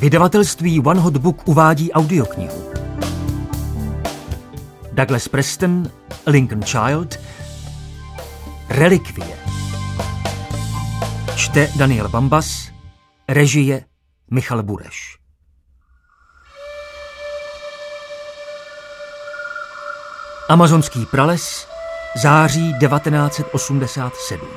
Vydavatelství One Hot Book uvádí audioknihu. Douglas Preston, Lincoln Child, Relikvie. Čte Daniel Bambas, režie Michal Bureš. Amazonský prales, září 1987.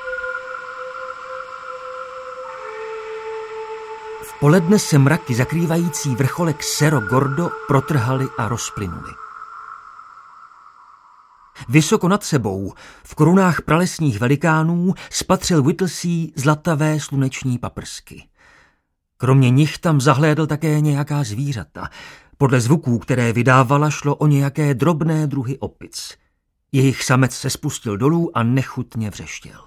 V poledne se mraky zakrývající vrcholek Cerro Gordo protrhaly a rozplynuly. Vysoko nad sebou, v korunách pralesních velikánů, spatřil Whittlesey zlatavé sluneční paprsky. Kromě nich tam zahlédl také nějaká zvířata. Podle zvuků, které vydávala, šlo o nějaké drobné druhy opic. Jejich samec se spustil dolů a nechutně vřeštěl.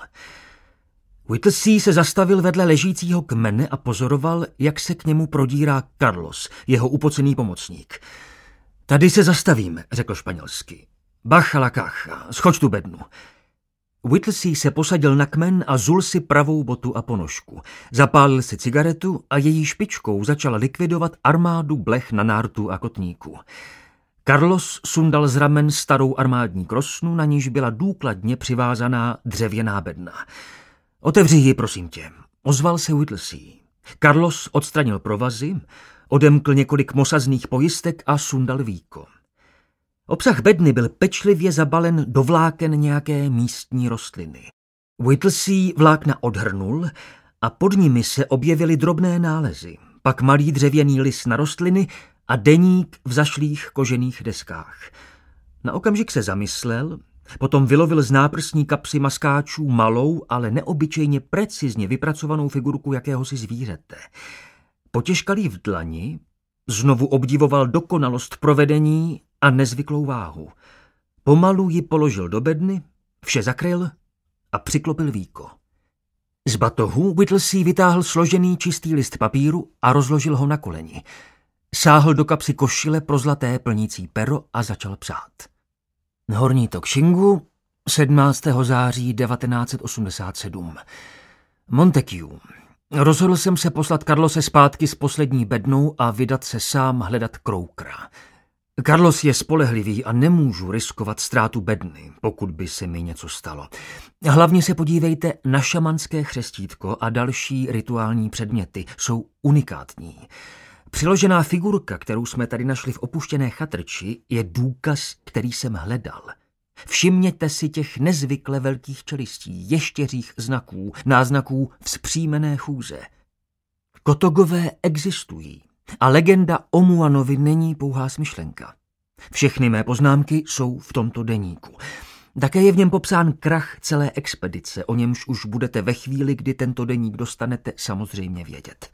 Whittlesey se zastavil vedle ležícího kmene a pozoroval, jak se k němu prodírá Carlos, jeho upocený pomocník. Tady se zastavím, řekl španělsky. Bacha la caja, schoď tu bednu. Whittlesey se posadil na kmen a zul si pravou botu a ponožku. Zapálil si cigaretu a její špičkou začal likvidovat armádu blech na nártu a kotníku. Carlos sundal z ramen starou armádní krosnu, na níž byla důkladně přivázaná dřevěná bedna. Otevři ji, prosím tě, ozval se Whittlesey. Carlos odstranil provazy, odemkl několik mosazných pojistek a sundal víko. Obsah bedny byl pečlivě zabalen do vláken nějaké místní rostliny. Whittlesey vlákna odhrnul a pod nimi se objevily drobné nálezy, pak malý dřevěný lis na rostliny a deník v zašlých kožených deskách. Na okamžik se zamyslel, potom vylovil z náprsní kapsy maskáčů malou, ale neobyčejně precizně vypracovanou figurku jakéhosi zvířete. Potěžkal ji v dlani, znovu obdivoval dokonalost provedení a nezvyklou váhu. Pomalu ji položil do bedny, vše zakryl a přiklopil víko. Z batohu Whittlesey vytáhl složený čistý list papíru a rozložil ho na koleni. Sáhl do kapsy košile pro zlaté plnící pero a začal psát. Horní tok Xingu, 17. září 1987. Montague. Rozhodl jsem se poslat Carlose zpátky s poslední bednou a vydat se sám hledat Croakera. Carlos je spolehlivý a nemůžu riskovat ztrátu bedny, pokud by se mi něco stalo. Hlavně se podívejte na šamanské chřestítko a další rituální předměty. Jsou unikátní. Přiložená figurka, kterou jsme tady našli v opuštěné chatrči, je důkaz, který jsem hledal. Všimněte si těch nezvykle velkých čelistí, ještěřích znaků, náznaků vzpřímené chůze. Kotogové existují a legenda o Muanovi není pouhá smyšlenka. Všechny mé poznámky jsou v tomto deníku. Také je v něm popsán krach celé expedice, o němž už budete ve chvíli, kdy tento deník dostanete, samozřejmě vědět.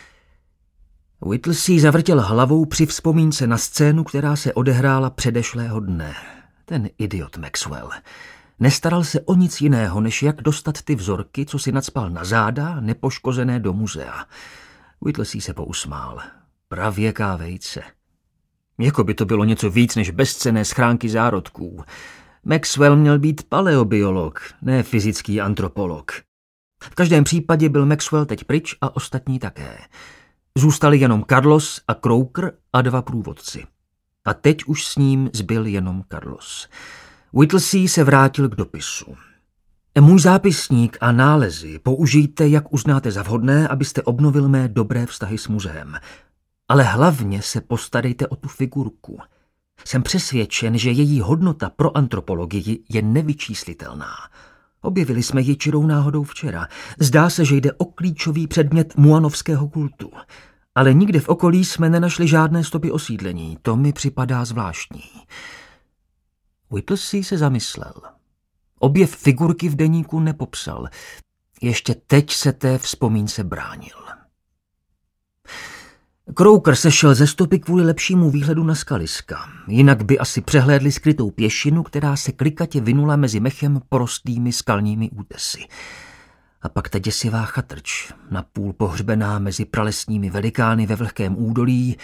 Whittlesey zavrtěl hlavou při vzpomínce na scénu, která se odehrála předešlého dne. Ten idiot Maxwell. Nestaral se o nic jiného, než jak dostat ty vzorky, co si nacpal na záda, nepoškozené do muzea. Whittlesey se pousmál. Pravěká vejce. Jako by to bylo něco víc než bezcenné schránky zárodků. Maxwell měl být paleobiolog, ne fyzický antropolog. V každém případě byl Maxwell teď pryč a ostatní také. Zůstali jenom Carlos a Croaker a dva průvodci. A teď už s ním zbyl jenom Carlos. Whittlesey se vrátil k dopisu. Můj zápisník a nálezy použijte, jak uznáte za vhodné, abyste obnovil mé dobré vztahy s muzeem. Ale hlavně se postarejte o tu figurku. Jsem přesvědčen, že její hodnota pro antropologii je nevyčíslitelná. Objevili jsme ji čirou náhodou včera. Zdá se, že jde o klíčový předmět muanovského kultu. Ale nikde v okolí jsme nenašli žádné stopy osídlení. To mi připadá zvláštní. Whittlesey se zamyslel. Objev figurky v deníku nepopsal. Ještě teď se té vzpomínce bránil. Croaker sešel ze stopy kvůli lepšímu výhledu na skaliska. Jinak by asi přehlédli skrytou pěšinu, která se klikatě vinula mezi mechem porostlými skalními útesy. A pak ta děsivá chatrč, napůl pohřbená mezi pralesními velikány ve vlhkém údolí,